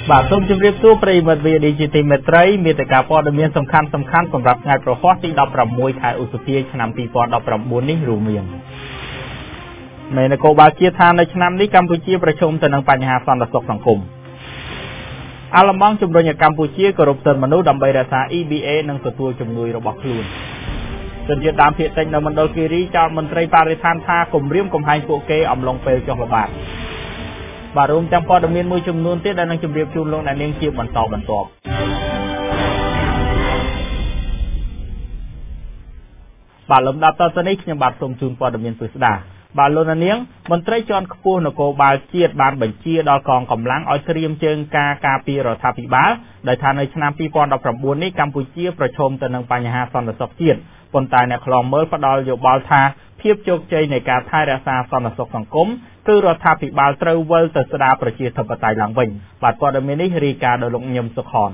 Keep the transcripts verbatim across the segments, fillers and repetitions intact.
បាទសូមជម្រាបសួរប្រិយមិត្ត វី ឌី ជី ទី មេត្រីមានតែការព័ត៌មានសំខាន់ៗសម្រាប់ថ្ងៃប្រហ័សទីដប់ប្រាំមួយខែឧសភាឆ្នាំពីរពាន់ដប់ប្រាំបួននេះរួមមានមេនគរបាលជាតិថានៅឆ្នាំនេះកម្ពុជាប្រឈមទៅនឹងបញ្ហាសន្តិសុខសង្គមអាល្លឺម៉ង់ជំរុញឲ្យកម្ពុជាគោរពសិទ្ធិមនុស្សដើម្បីរក្សា អ៊ី ប៊ី អេ និងទទួលជំនួយរបស់ខ្លួនជនជាតិដើមភាគតិចនៅមណ្ឌលគិរីចោទមន្ត្រីបរិស្ថានថាគំរាមកំហែងពួកគេអំឡុងពេលចុះល្បាតបាទរួមទាំងព័ត៌មានមួយចំនួនទៀតដែលនឹងជម្រាបជូនលោកអ្នកនាងជាបន្តបន្ទាប់បាទលំដាប់តទៅនេះខ្ញុំបាទសូមជូនព័ត៌មានពិស្ដាបាទលោកអ្នកនាងមន្ត្រីជាន់ខ្ពស់នគរបាលជាតិបានបញ្ជាដល់កងកម្លាំងឲ្យត្រៀមជើងការការពាររដ្ឋាភិបាលដោយថានៅឆ្នាំពីរពាន់ដប់ប្រាំបួននេះកម្ពុជាប្រឈមទៅនឹងបញ្ហាសន្តិសុខជាតិប៉ុន្តែអ្នកខ្លំមើលផ្ដល់យោបល់ថាភាពជោគជ័យនៃការថែរក្សាសន្តិសុខសង្គមគឺរដ្ឋាភិបាលត្រូវវិលទៅស្ដារប្រជាធិបតេយ្យឡើងវិញបាទព័ត៌មាននេះរាយការណ៍ដោយលោកញឹមសុខន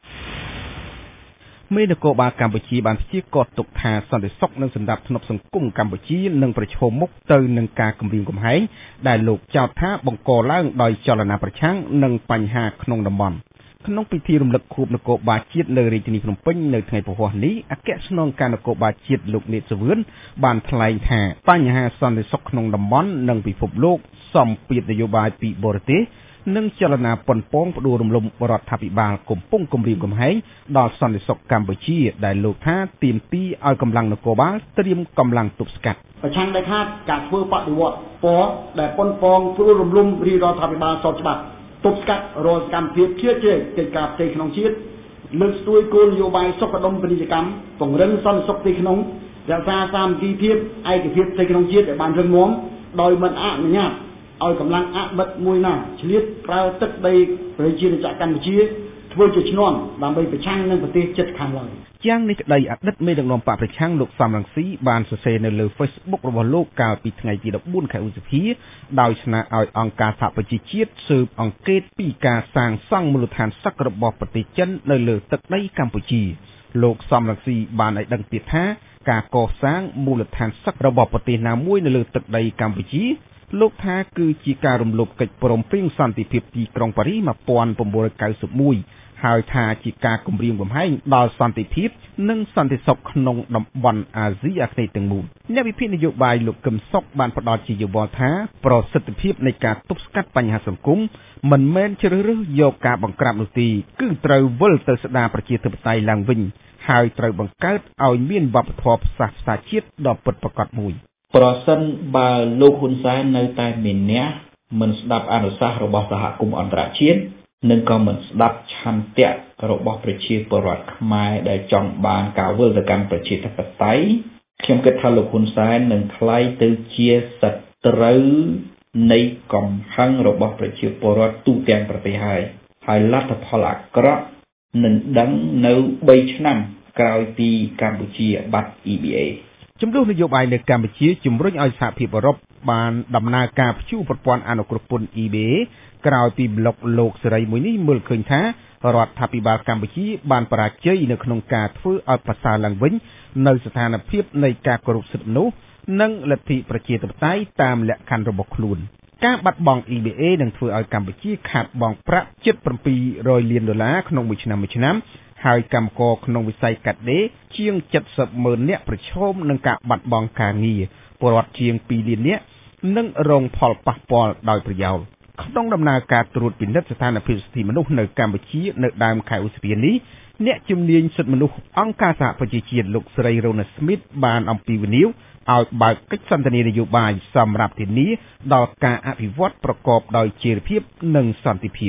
មេនគរបាលកម្ពុជាបានព្យាករណ៍ទុកថាសន្តិសុខនិងសណ្ដាប់ធ្នាប់សង្គមកម្ពុជានឹងប្រឈមមុខទៅនឹងការគំរាមកំហែងដែលលោកចោទថាបង្កឡើងដោយចលនាប្រឆាំងនិងបញ្ហាក្នុងតំបន់ក្នុងពិធីរំលឹកខួបនគរបាលជាតិនៅរាជធានីភ្នំពេញនៅថ្ងៃពហុនេះអគ្គស្នងការនគរបាលជាតិលោកនេតសវឿនបានថ្លែងថាបញ្ហាសន្តិសុខក្នុងតំបន់និងពិភពលោកសម្ពាធនយោបាយពីបរទេសនិងចលនាប៉ុនប៉ងផ្ដួលរំលំរដ្ឋាភិបាលកំពុងគំរាមកំហែងដល់សន្តិសុខកម្ពុជាដែលលោកថាទាមទារឲ្យកម្លាំងនគរបាលត្រៀមកម្លាំងទប់ស្កាត់ប្រឆាំងដាច់ខាតការធ្វើបដិវត្តពណ៌ដែលប៉ុនប៉ងផ្ដួលរំលំរាជរដ្ឋាភិបាលសោតច្បាប់ទប់ស្កាត់រាល់សកម្មភាពជ្រៀតជ្រែកកិច្ចការផ្ទៃក្នុងជាតិលើកស្ទួយគោលនយោបាយសុខដុមពាណិជ្ជកម្មពង្រឹងសន្តិសុខផ្ទៃក្នុងរក្សាសាមគ្គីភាពឯកភាពផ្ទៃក្នុងជាតិឲ្យបានរឹងមាំដោយមិនអនុញ្ញាតឲ្យកម្លាំងអបិទមួយណាឆ្លៀតប្រើទឹកដីប្រជាជាតិកម្ពុជាធ្វើជាឈ្នន់ដើម្បីប្រឆាំងនឹងប្រទេសជិតខាងឡើយយ៉ាងនេះក្តីអតីតមេដឹកនាំបកប្រឆាំងលោកសំរងស៊ីបានសរសេរនៅលើ Facebook របស់លោកកាលពីថ្ងៃទីដប់បួនខែឧសភាដោយស្នើឲ្យអង្គការសហប្រជាជាតិស៊ើបអង្កេតពីការសាងសង់មូលដ្ឋានសឹករបស់ប្រទេសចិននៅលើទឹកដីកម្ពុជាលោកសំរងស៊ីបានឲ្យដឹងទៀតថាការកសាងមូលដ្ឋានសឹករបស់ប្រទេសណាមួយនៅលើទឹកដីកម្ពុជាលោកថាគឺជាការរំលោភកិច្ចព្រមព្រៀងសន្តិភាពទីក្រុងប៉ារីសmột nghìn chín trăm chín mươi mốtហើយថាជាការគំរាមកំហែងដល់សន្តិភាពនិងសន្តិសុខក្នុងតំបន់អាស៊ីអាគ្នេយ៍ទាំងមូលអ្នកវិភាគនយោបាយលោកកឹមសុខបានផ្ដល់ជាយោបល់ថាប្រសិទ្ធភាពនៃការទប់ស្កាត់បញ្ហាសង្គមមិនមែនជ្រើសរើសយកការបង្ក្រាបនោះទេគឺត្រូវវិលទៅស្ដារប្រជាធិបតេយ្យឡើងវិញហើយត្រូវបង្កើតឲ្យមានវប្បធម៌សាសនាជាតិដ៏ពិតប្រាកដមួយប្រសិនបើលោកហ៊ុនសែននៅតែមានអ្នកមិនស្ដាប់អនុសាសន៍របស់សហគមន៍អន្តរជាតិនិងក៏មិនស្ដាប់ឆន្ទៈរបស់ប្រជាពលរដ្ឋខ្មែរដែលចង់បានការវិលទៅកាន់ប្រជាធិបតេយ្យខ្ញុំគិតថាលោកហ៊ុនសែននឹងក្លាយទៅជាសត្រូវនៃកំហឹងរបស់ប្រជាពលរដ្ឋទូទាំងប្រទេសហើយហើយលទ្ធផលអាក្រក់នឹងដឹងនៅបីឆ្នាំក្រោយពីកម្ពុជាបាត់ អ៊ី ប៊ី អេចំនួននយោបាយនៅកម្ពុជាជំរុញឲ្យសហភាពអឺរ៉ុបបានដំណើរការព្យួរប្រព័ន្ធអនុគ្រោះពន្ធ អ៊ី ប៊ី អេ ក្រោយពីប្លុកលោកសេរីមួយនេះមើលឃើញថារដ្ឋាភិបាលកម្ពុជាបានបរាជ័យនៅក្នុងការធ្វើឲ្យប្រសើរឡើងវិញនៅស្ថានភាពនៃការគោរពសិទ្ធិមនុស្សនិងលទ្ធិប្រជាធិបតេយ្យតាមលក្ខខណ្ឌរបស់ខ្លួនការបាត់បង់ អ៊ី ប៊ី អេ នឹងធ្វើឲ្យកម្ពុជាខាតបង់ប្រាក់ជិតbảyរយលានដុល្លារក្នុងមួយឆ្នាំមួយឆ្នាំហើយកម្មករក្នុងវិស័យកាត់ដេរជាងเจ็ดสิบម៉ឺននាក់ប្រឈមនឹងការបាត់បង់ការងារពលរដ្ឋជាងពីរលាននាក់នឹងរងផលប៉ះពាល់ដោយប្រយោលក្នុងដំណើរការត្រួតពិនិត្យស្ថានភាពសិទ្ធិមនុស្សនៅកម្ពុជានៅដើមខែឧសភានេះអ្នកជំនាញសិទ្ធិមនុស្សអង្គការសហប្រជាជាតិលោកស្រីរ៉ូណាស្មីតបានអំពាវនាវឲ្យបើកកិច្ចសន្ទនានយោបាយសម្រាប់ធានាដល់ការអភិវឌ្ឍប្រកបដោយចីរភាពនិងសន្តិភាព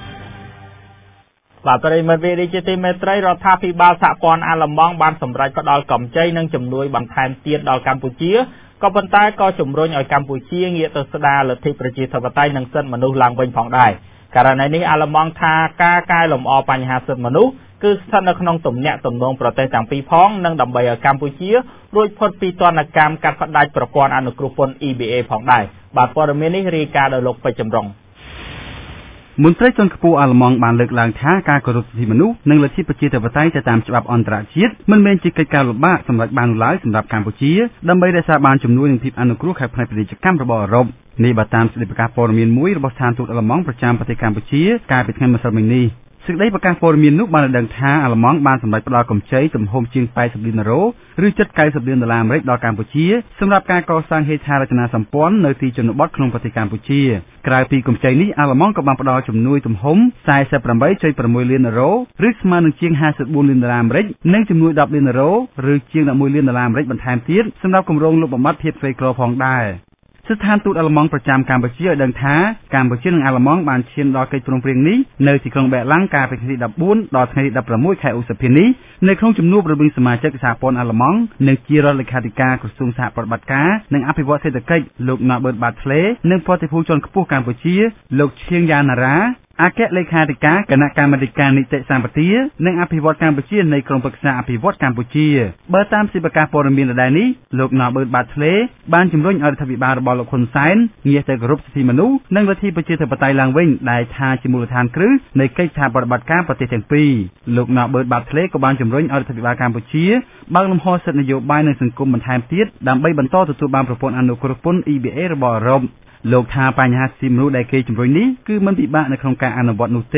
បាទប្រិយមិត្ត វី ឌី ជី ទី មេត្រីរដ្ឋាភិបាលសហព័ន្ធអាល្លឺម៉ង់បានសម្រេចផ្ដល់កម្ចីនិងជំនួយបន្ថែមទៀតដល់កម្ពុជាក៏ប៉ុន្តែក៏ជំរុញឲ្យកម្ពុជាងាកទៅស្ដារលទ្ធិប្រជាធិបតេយ្យនិងសិទ្ធិមនុស្សឡើងវិញផងដែរករណីនេះអាល្លឺម៉ង់ថាការកែលម្អបញ្ហាសិទ្ធិមនុស្សគឺស្ថិតនៅក្នុងទំនាក់ទំនងប្រទេសទាំងពីរផងនិងដើម្បីឲ្យកម្ពុជារួចផុតពីទណ្ឌកម្មកាត់ផ្ដាច់ប្រព័ន្ធអនុគ្រោះពន្ធ អ៊ី ប៊ី អេ ផងដែរបាទព័ត៌មាននេះរាយការណ៍ដោយលោកពេជ្រចម្រុងមន្ត្រីជាន់ខ្ពស់អាល្លឺម៉ង់បានលើកឡើងថាការគោរពសិទ្ធិមនុស្សនិងលទ្ធិប្រជាធិបតេយ្យទៅតាមច្បាប់អន្តរជាតិមិនមែនជាកិច្ចការលំបាកសម្រាប់បានឡើយសម្រាប់កម្ពុជាដើម្បីរក្សាបានជំនួយនិងភាពអនុគ្រោះខាងផ្នែកពាណិជ្ជកម្មរបស់អឺរ៉ុបនេះបើតាមសេចក្តីប្រកាសព័ត៌មានមួយរបស់ស្ថានទូតអាល្លឺម៉ង់ប្រចាំប្រទេសកម្ពុជាកាលពីថ្ងៃម្សិលមិញនេះសេចក្តីប្រកាសព័ត៌មាននោះបានដឹងថាអាល្លឺម៉ង់បានសម្រេចផ្តល់កម្ចីទំហំជាងแปดสิบលានยูโรឬជិតเก้าสิบលានដុល្លារអាមេរិកដល់កម្ពុជាសម្រាប់ការកសាងហេដ្ឋារចនាសម្ព័ន្ធនៅទីជនបទក្នុងប្រទេសកម្ពុជាក្រៅពីកម្ចីនេះអាល្លឺម៉ង់ក៏បានផ្តល់ជំនួយទំហំสี่สิบแปดจุดหกលានยูโรឬស្មើនឹងជាងห้าสิบ四លានដុល្លារអាមេរិកនិងជំនួយtenលានยูโรឬជាងelevenលានដុល្លារអាមេរិកបន្ថែមទៀតសម្រាប់គម្រោងលុបបំបាត់ភាពក្រីក្រផងដែរស្ថានទូតអាល្លឺម៉ង់ប្រចាំកម្ពុជាឲ្យដឹងថាកម្ពុជានិងអាល្លឺម៉ង់បានឈានដល់កិច្ចព្រមព្រៀងនេះនៅទីក្រុងប៊ែរឡាំងកាលពីថ្ងៃទីfourteenដល់ថ្ងៃទីsixteenខែឧសភានេះនៅក្នុងជំនួបរវាងសមាជិកសហព័ន្ធអាល្លឺម៉ង់និងជារដ្ឋលេខាធិការក្រសួងសហប្រតិបត្តិការនិងអភិវឌ្ឍសេដ្ឋកិច្ចលោក Norbert Bartley និងប្រតិភូជាន់ខ្ពស់កម្ពុជាលោកឈៀងយ៉ាណារ៉ាអគ្គលេខាធិការគណៈកម្មាធិការនីតិសម្បទានិងអភិវឌ្ឍកម្ពុជានៃក្រុមប្រឹក្សាអភិវឌ្ឍកម្ពុជាបើតាមសេចក្តីប្រកាសព័ត៌មានដដែលនេះលោក Norbert Bartley បានជំរុញឲ្យរដ្ឋាភិបាលរបស់លោកហ៊ុនសែនងាកទៅគោរពសិទ្ធិមនុស្សនិងលទ្ធិប្រជាធិបតេយ្យឡើងវិញដែលថាជាមូលដ្ឋានគ្រឹះនៃកិច្ចសហប្រតិបត្តិការប្រទេសទាំងពីរលោក Norbert Bartley ក៏បានជំរុញឲ្យរដ្ឋាភិបាលកម្ពុជាបើកលំហសិទ្ធិនយោបាយនិងសង្គមបន្ថែមទៀតដើម្បីបន្តទទួលបានប្រព័ន្ធអនុគ្រោះពន្ធ E B A របស់អឺរ៉ុបលោកថាបញ្ហាសិទ្ធិមនុស្សដែលគេជំរុញនេះគឺមិនពិបាកនៅក្នុងការអនុវត្តនោះទេ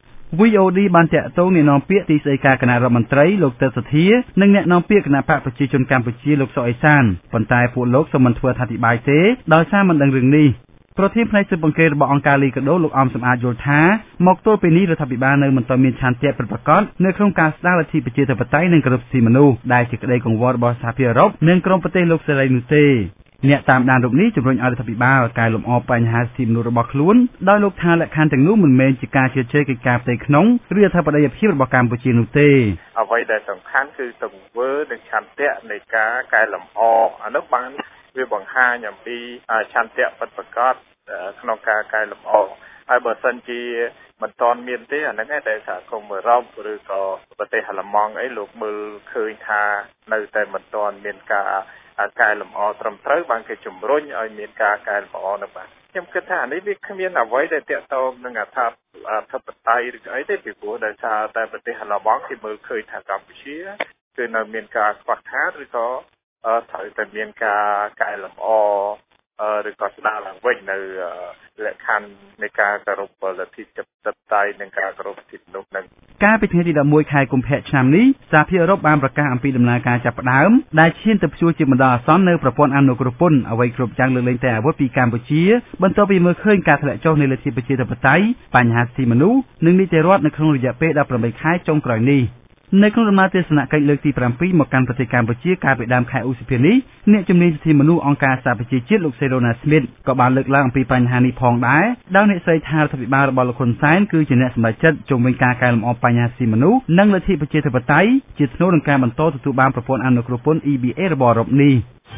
V O D បានតាក់ទងអ្នកនាំពាក្យទីស្តីការគណៈរដ្ឋមន្ត្រីលោកទៅសុធានិងអ្នកនាំពាក្យគណៈបកប្រជាជនកម្ពុជាលោកសុកអេសានប៉ុន្តែពួកលោកសូមមិនធ្វើអធិប្បាយទេដោយសារមិនដឹងរឿងនេះប្រធានផ្នែកស៊ើបអង្កេតរបស់អង្គការលីកាដូលោកអំសំអាតយល់ថាមកទល់ពេលនេះរដ្ឋាភិបាលនៅមិនទាន់មានឆន្ទៈពិតប្រាកដនៅក្នុងការស្ដារលទ្ធិប្រជាធិបតេយ្យនិងគោរពសិទ្ធិមនុស្សដែលជាក្តីកង្វល់របស់សហភាពអឺរ៉ុបនិងក្រុមប្រទេសលោកសេរីនោះទេអ្នកតាមដានរូបនេះជំរុញឲ្យរដ្ឋាភិបាលកែលម្អបញ្ហាសិទ្ធិមនុស្សរបស់ខ្លួនដោយលោកថាលក្ខខណ្ឌទាំងនោះមិនមែនជាការជឿជឿកិច្ចការផ្ទៃក្នុងឬអធិបតេយ្យភាពរបស់កម្ពុជានោះទេអ្វីដែលសំខាន់គឺទង្វើនិងឆន្ទៈនៃការកែលម្អអានោះបានវាបង្ហាញអំពីឆន្ទៈពិតប្រាកដក្នុងការកែលម្អហើយបើសិនជាមិនទាន់មានទេអាហ្នឹងឯងដែលសហគមន៍អឺរ៉ុបឬក៏ប្រទេសអាល្លឺម៉ង់អីលោកមើលឃើញថានៅតែមិនទាន់មានការកែលម្អត្រឹមត្រូវបានគេជំរុញឲ្យមានការកែលម្អនៅបាទខ្ញុំគិតថាអានេះវាគ្មានអ្វីដែលទាក់ទងនឹងអធិបតេយ្យឬអីទេពីព្រោះដោយសារតែប្រទេសអាល្លឺម៉ង់គេមើលឃើញថាកម្ពុជាគឺនៅមានការខ្វះខាតឬក៏ត្រូវតែមានការកែលម្អឬក៏ស្ដារឡើងវិញនៅលក្ខខណ្ឌនៃការគោរពលទ្ធិប្រជាធិបតេយ្យនិងការគោរពសិទ្ធិមនុស្សនឹងកាលពីថ្ងៃទីelevenខែកុម្ភៈឆ្នាំនេះសហភាពអឺរ៉ុបបានប្រកាសអំពីដំណើរការចាប់ផ្ដើមដែលឈានទៅព្យួរជាបណ្ដោះអាសន្ននៅប្រព័ន្ធអនុគ្រោះពន្ធអ្វីគ្រប់យ៉ាងលើកលែងតែអាវុធពីកម្ពុជាបន្ទាប់ពីមើលឃើញការធ្លាក់ចុះនៃលទ្ធិប្រជាធិបតេយ្យបញ្ហាសិទ្ធិមនុស្សនិងនីតិរដ្ឋនៅក្នុងរយៈពេលeighteenខែចុងក្រោយនេះនៅក្នុងដំណើរទស្សនកិច្ចលើកទីsevenមកកាន់ប្រទេសកម្ពុជាកាលពីដើមខែឧសភានេះអ្នកជំនាញសិទ្ធិមនុស្សអង្គការសហប្រជាជាតិលោកសេរ៉ូណាស្មីតក៏បានលើកឡើងអំពីបញ្ហានេះផងដែរដោយអ្នកស្រីថារដ្ឋាភិបាលរបស់លោកហ៊ុនសែនគឺជាអ្នកសម្រេចចិត្តជុំវិញការកែលម្អបញ្ហាសិទ្ធិមនុស្សនិងលទ្ធិប្រជាធិបតេយ្យជាថ្នូរនឹងការបន្តទទួលបានប្រព័ន្ធអនុគ្រោះពន្ធ E B A របស់អឺរ៉ុបនេះ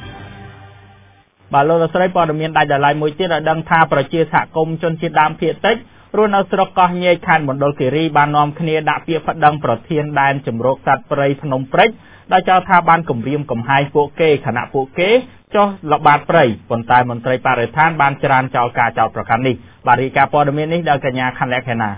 បាទលោកស្រីព័ត៌មានដាច់ដោយឡែកមួយទៀតឲ្យដឹងថាប្រជាសហគមន៍ជនជាតិដើមភាគតិចរស់នៅស្រុកកោះញែកខេត្តមណ្ឌលគិរីបាននាំគ្នាដាក់ពាក្យប្តឹងប្រធានដែនជំរកសត្វព្រៃភ្នំព្រិចដោយចោទថាបានគំរាមកំហែងពួកគេខណៈពួកគេចុះល្បាតព្រៃប៉ុន្តែមន្ត្រីបរិស្ថានបានច្រានចោលការចោទប្រកាន់នេះបាទរាយការណ៍ព័ត៌មាននេះដោយកញ្ញាខណ្ឌលក្ខណា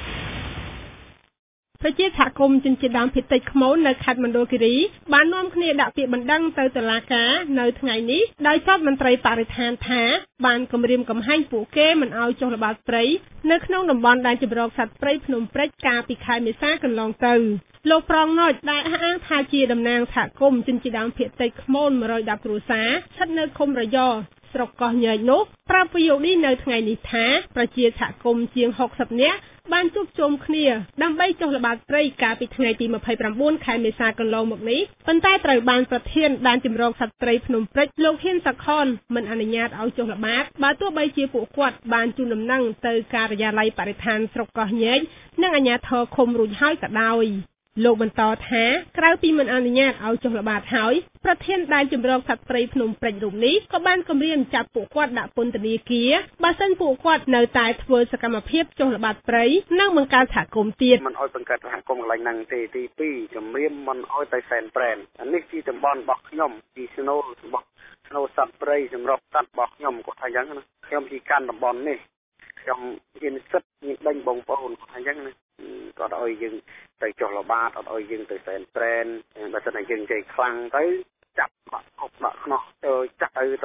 ប្រជាសហគមន៍ជនជាតិដើមភាគតិចខ្មូននៅខេត្តមណ្ឌលគិរីបាននាំគ្នាដាក់ពាក្យបណ្ដឹងទៅតុលាការនៅថ្ងៃនេះដោយចោទមន្ត្រីបរិស្ថានថាបានគំរាមកំហែងពួកគេមិនឲ្យចុះល្បាតព្រៃនៅក្នុងតំបន់ដែនជម្រកសត្វព្រៃភ្នំព្រិចកាលពីខែមេសាកន្លងទៅលោកប្រងណុចដែលអះអាងថាជាតំណាងសហគមន៍ជនជាតិដើមភាគតិចខ្មូនone hundred tenគ្រួសារស្ថិតនៅឃុំរយស្រុកកោះញែកនោះប្រាប់វីអូឌីនៅថ្ងៃនេះថាប្រជាសហគមន៍ជាងsixtyនាក់បានជួបជុំគ្នាដើម្បីចុះល្បាតព្រៃកាលពីថ្ងៃទីtwenty-nineខែមេសាកន្លងមកនេះប៉ុន្តែត្រូវបានប្រធានដែនជម្រកសត្វព្រៃភ្នំព្រិចលោកហ៊ានសាខនមិនអនុញ្ញាតឲ្យចុះល្បាតបើទោះបីជាពួកគាត់បានជូនដំណឹងទៅការិយាល័យបរិស្ថានស្រុកកោះញែកនិងអាជ្ញាធរឃុំរួចហើយក៏ដោយលោកបន្តថាក្រៅពីមិនអនុញ្ញាតឲ្យចុះល្បាតហើយប្រធានដែនជម្រកសត្វព្រៃភ្នំព្រិចរូបនេះក៏បានគំរាមចាប់ពួកគាត់ដាក់ពន្ធនាគារបើសិនពួកគាត់នៅតែធ្វើសកម្មភាពចុះល្បាតព្រៃនិងបង្កើតសហគមន៍ទៀតមិនឲ្យបង្កើតសហគមន៍កន្លែងហ្នឹងទេទីtwoគំរាមមិនឲ្យទៅសែនព្រែនអានេះជាតំបន់របស់ខ្ញុំពីស្នូលរបស់ស្នូលសត្វព្រៃសម្រាប់សត្វរបស់ខ្ញុំគាត់ថាអញ្ចឹងណាខ្ញុំពីកាន់តំបន់នេះខ្ញុំមានសិទ្ធិមានដេញបងប្អូនគាត់ថាអញ្ចឹងណាគាត់ឲ្យយើងទៅចុះល្បាតអត់ឲ្យយើងទៅសែនព្រែនបើសិនតែយើងជ័យខ្លាំងទៅចាប់គាត់គប់ដាក់ខ្នោះទៅចាក់ទៅទៅលោក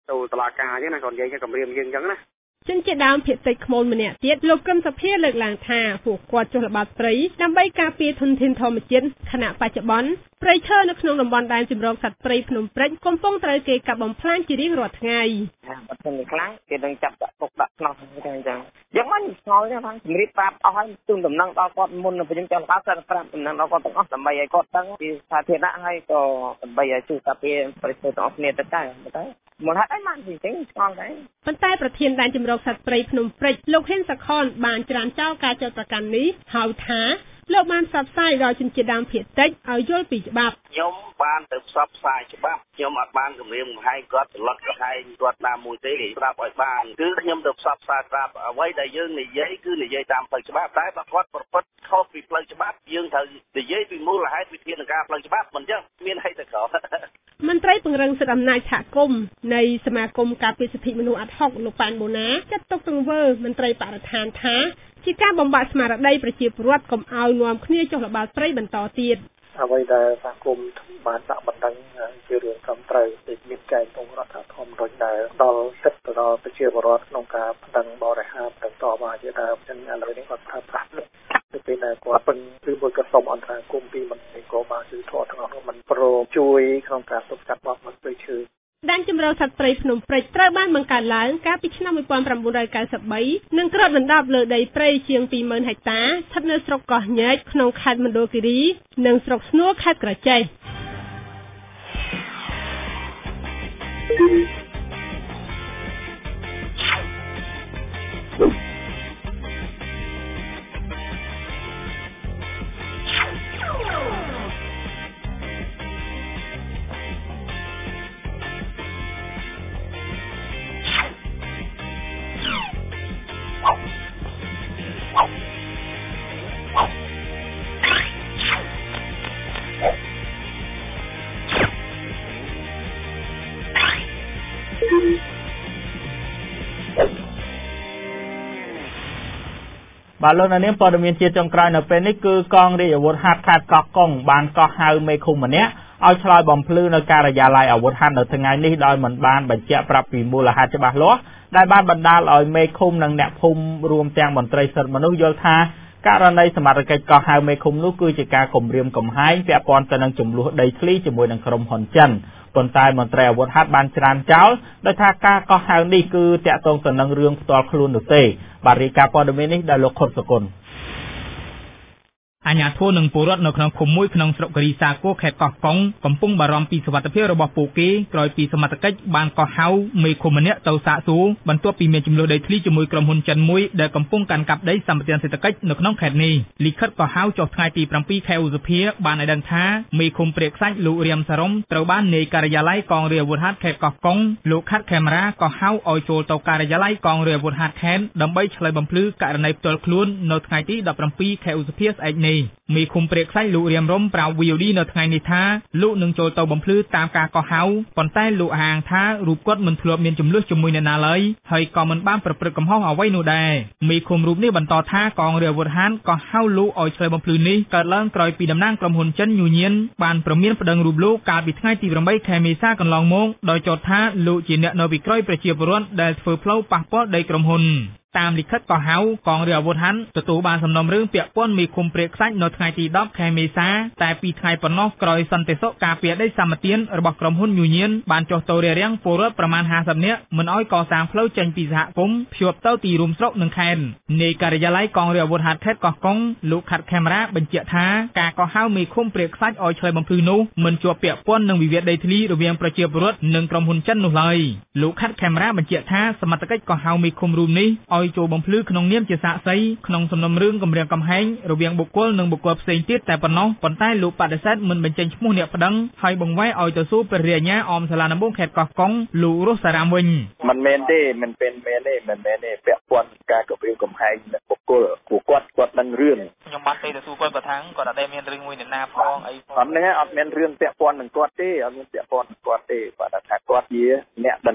ទៅតុលាការអញ្ចឹងណាគាត់និយាយគម្រាមយើងអញ្ចឹងណាជនជាតិដើមភាគតិចខ្មូនម្នាក់ទៀតលោកកឹមសុភាលើកឡើងថាពួកគាត់ចុះល្បាតព្រៃដើម្បីការពារធនធានធម្មជាតិខណៈបច្ចុប្បន្នព្រៃឈើនៅក្នុងតំបន់ដែនជម្រកសត្វព្រៃភ្នំព្រេចកំពុងត្រូវគេកាប់បំផ្លាញជារៀងរាល់ថ្ងៃបើមិនខ្លាំងគេនឹងចាប់ដាក់ទុកដាក់ក្នុងហ្នឹងអញ្ចឹងយ៉ាងម៉េចឆ្ងល់ទេថាជំរាបប្រាប់អស់ហើយទូនដំណឹងដល់គាត់មុនពេលយើងចង់ល្បាតស្រាប់ប្រាប់ដំណឹងដល់គាត់ទាំងអស់ដើម្បីឲ្យគាត់ដឹងពីសាធារណៈហើយក៏ដើម្បីឲ្យជួយការពារប្រទេសទាំងអស់គ្នាទៅដែរតែមកហេតុអីបានជាអញ្ចឹងឆ្ងល់ដែរប៉ុន្តែប្រធានដែនជម្រកសត្វព្រៃភ្នំព្រេចលោកហ៊ិនសខនបានច្រានចោលការចោទប្រកាន់នេះហើយថាលោកបានផ្សព្វផ្សាយដល់ជនជាតិដើមភាគតិចឲ្យយល់ពីច្បាប់ខ្ញុំបានទៅផ្សព្វផ្សាយច្បាប់ខ្ញុំអត់បានគម្រាមកំហែងគាត់ច្រឡឹកកំហែងគាត់ណាមួយទេប្រាប់ឲ្យបានគឺខ្ញុំទៅផ្សព្វផ្សាយប្រាប់អ្វីដែលយើងនិយាយគឺនិយាយតាមផ្លូវច្បាប់តែបើគាត់ប្រព្រឹត្តខុសពីផ្លូវច្បាប់យើងត្រូវនិយាយពីមូលហេតុវិធានការផ្លូវច្បាប់មិនអញ្ចឹងមានហេតុតែក្រមន្ត្រីពង្រឹងសិទ្ធិអំណាចសហគមន៍នៃសមាគមការពារសិទ្ធិមនុស្សអាត់ហុកលោកប៉ែនបូណាចាត់ទុកទង្វើមន្ត្រីបរិស្ថានថាជាការបំបាក់ស្មារតីប្រជាពលរដ្ឋកុំឲ្យនាំគ្នាចុះល្បាតព្រៃបន្តទៀតអ្វីដែលសហគមន៍បានដាក់បណ្ដឹងជារឿងត្រឹមត្រូវដែលមានចែកក្នុងរដ្ឋធម្មនុញ្ញដែលដល់សិទ្ធិទៅដល់ប្រជាពលរដ្ឋក្នុងការបណ្ដឹងបរិហាបន្តតវ៉ាជាដើមចឹងឥឡូវនេះគាត់ថាប្រាស់ទៅពេលដែលគាត់ពឹងគឺមួយក៏សូមអន្តរាគមន៍ពីមន្ត្រីក៏បានជួយធរទាំងអស់នោះមិនព្រមជួយក្នុងការទប់ស្កាត់បទល្មើសព្រៃឈើដែនជម្រកសត្វព្រៃភ្នំព្រេចត្រូវបានបង្កើតឡើងកាលពីឆ្នាំmột nghìn chín trăm chín mươi baនិងគ្របដណ្ដប់លើដីព្រៃជាងពីរម៉ឺនហិកតាស្ថិតនៅស្រុកកោះញែកក្នុងខេត្តមណ្ឌលគិរីនិងស្រុកស្នួរខេត្តក្រចេះបាទលោកនាងព័ត៌មានជាចុងក្រោយនៅពេលនេះគឺកងរាជអាវុធហត្ថខេត្តកោះកុងបានកោះហៅមេឃុំម្នាក់ឲ្យឆ្លើយបំភ្លឺនៅការិយាល័យអាវុធហត្ថនៅថ្ងៃនេះដោយមិនបានបញ្ជាក់ប្រាប់ពីមូលហេតុច្បាស់លាស់ដែលបានបណ្ដាលឲ្យមេឃុំនិងអ្នកភូមិរួមទាំងមន្ត្រីសិទ្ធិមនុស្សយល់ថាករណីសមត្ថកិច្ចកោះហៅមេឃុំនោះគឺជាការគំរាមកំហែងពាក់ព័ន្ធទៅនឹងចំនួនដីធ្លីជាមួយនឹងក្រុមហ៊ុនចិនប៉ុន្តែមន្ត្រីអាវុធហត្ថបានច្រានចោលដោយថាការកោះហៅនេះគឺតាក់ទងទៅនឹងរឿងផ្ទាល់ខ្លួននោះទេបាទរាយការណ៍ព័ត៌មាននេះដោយលោកខុតសកុនអាជ្ញាធរនិងពលរដ្ឋនៅក្នុងឃុំមួយក្នុងស្រុកគិរីសាគរខេត្តកោះកុងកំពុងបារម្ភពីសុវត្ថិភាពរបស់ពួកគេក្រោយពីសមត្ថកិច្ចបានកោះហៅមេឃុំម្នាក់ទៅសាកសួរបន្ទាប់ពីមានចំនួនដីធ្លីជាមួយក្រុមហ៊ុនចិនមួយដែលកំពុងកាន់កាប់ដីសម្បត្តិសេដ្ឋកិច្ចនៅក្នុងខេត្តនេះលិខិតកោះហៅចុះថ្ងៃទីប្រាំពីរខែឧសភាបានឲ្យដឹងថាមេឃុំព្រាកខ្សាច់លោករៀមសារ៉ុមត្រូវបាននាយការិយាល័យកងរាជអាវុធហត្ថខេត្តកោះកុងលោកខាត់ខេមរ៉ាកោះហៅឲ្យចូលទៅការិយាល័យកងរាជអាវុធហត្ថខេត្តដើម្បីឆ្លើយបំភ្លឺករណីផ្ទាល់ខ្លួននៅថ្ងៃទីដប់ប្រាំពីរខែឧសភាស្អែកនេះមេឃុំព្រាកខ្សាច់លោករៀមរំប្រាប់ វី អូ ឌី នៅថ្ងៃនេះថាលោកនឹងចូលទៅបំភ្លឺតាមការកោះហៅប៉ុន្តែលោកហាងថារូបគាត់មិនធ្លាប់មានចំនួនជាមួយអ្នកណាឡើយហើយក៏មិនបានប្រព្រឹត្តកំហុសអ្វីនោះដែរមេឃុំរូបនេះបន្តថាកងរាជអាវុធហត្ថកោះហៅលោកឲ្យឆ្លើយបំភ្លឺនេះកើតឡើងក្រោយពីតំណាងក្រុមហ៊ុនចិនញូញៀនបានប្រមានប្តឹងរូបលោកកាលពីថ្ងៃទីប្រាំបីខែមេសាកន្លងមកដោយចោទថាលោកជាអ្នកនៅពីក្រោយប្រជាពលរដ្ឋដែលធ្វើផ្លូវប៉ះពាល់ដីក្រុមហ៊ុនតាមលិខិតកោះហៅកងរាជអាវុធហត្ថទទួលបានសំណុំរឿងពាក់ព័ន្ធមេឃុំព្រាកខ្សាច់នៅថ្ងៃទីដប់ខែមេសាតែពីថ្ងៃប៉ុណ្ណោះក្រោយសន្តិសុខការពារដីសម្បទានរបស់ក្រុមហ៊ុនញូញៀនបានចុះទៅរារាំងពលរដ្ឋប្រមាណห้าสิบនាក់មិនឲ្យកសាងផ្លូវចេញពីសហគមន៍ភ្ជាប់ទៅទីរួមស្រុកនិងខេត្តនៃការិយាល័យកងរាជអាវុធហត្ថខេត្តកោះកុងលោកខាត់ខេមរ៉ាបញ្ជាក់ថាការកោះហៅមេឃុំព្រាកខ្សាច់ឲ្យឆ្លើយបំភ្លឺនោះមិនជាប់ពាក់ព័ន្ធនឹងវិវាទដីធ្លីរវាងប្រជាពលរដ្ឋនិងក្រុមហ៊ុនចិននោះឡើយលោកខាត់ខេមរ៉ាបញ្ជាក់ថាសមត្ថកិច្ចកោះហៅមេឃុំរួមនេះឲ្យចូលបំភ្លឺក្នុងនាមជាសាក្សីក្នុងសំណុំរឿងគម្រាមកំហែងរវាងបុគ្គលនិងបុគ្គលផ្សេងទៀតតែប៉ុណ្ណោះប៉ុន្តែលោកបដិសេធមិនបញ្ចេញឈ្មោះអ្នកប្តឹងហើយបង្វែរឲ្យទៅសួរព្រះរាជអាជ្ញាអមសាលាដំបងខេត្តកោះកុងលោករស់សារ៉ាមវិញមិនមែនទេមិនเป็นមែនទេមិនមែនទេពាក់ព័ន្ធការគម្រាមកំហែងបុគ្គលពួកគាត់គាត់ដឹងរឿងខ្ញុំបានទៅសួរគាត់គាត់ថាគាត់អត់ដែលមានរឿងមួយអ្នកណាផងអីផងអត់ហ្នឹងអត់មានរឿងពាក់ព័ន្ធនឹងគាត់ទេអត់មានពាក់ព័ន្ធនឹងគាត់ទេគាត់ថាគាត់ជាអ្នកដឹង